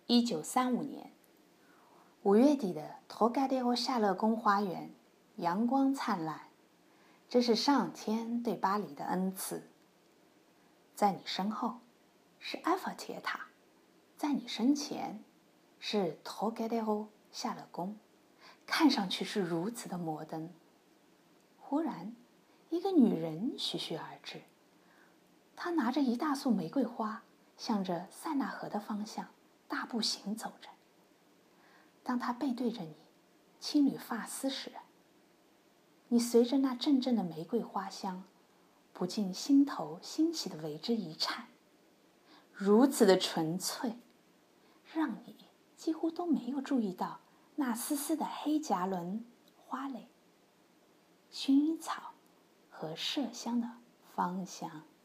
1935年5月底的托盖迪欧夏乐宫花园，阳光灿烂，这是上天对巴黎的恩赐。在你身后是埃菲尔铁塔，在你身前是托盖迪欧夏乐宫，看上去是如此的摩登。忽然，一个女人徐徐而至，她拿着一大束玫瑰花，向着塞纳河的方向大步行走着。当她背对着你，轻捋发丝时，你随着那阵阵的玫瑰花香，不禁心头欣喜地为之一颤。如此的纯粹，让你几乎都没有注意到那丝丝的黑夹轮、花蕾、薰衣草和麝香的芳香。